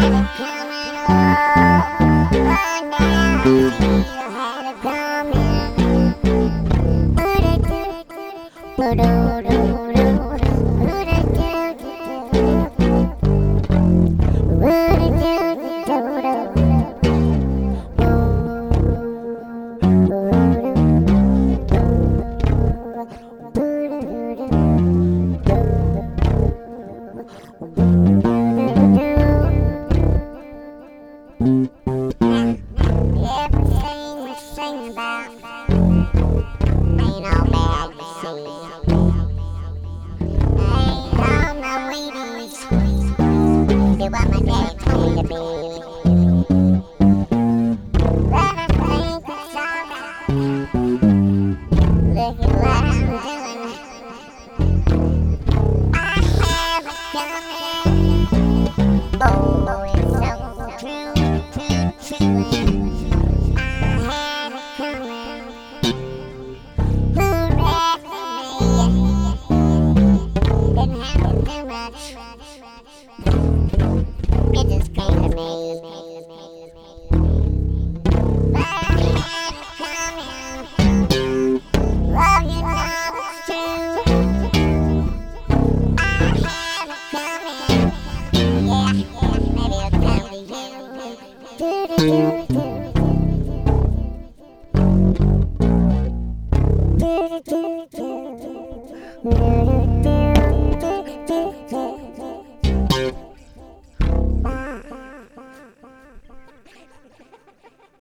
Everything we sing about ain't all bad to see. Ain't all my Wheaties be what my daddy told me to be. But I think it's alright. Look at what I'm doing. I have it coming. Oh, it's so true, true, true. It just came to me. But I had it coming. Oh, you know it's true. I had it coming. Yeah, maybe it'll come to you. Do, do, do.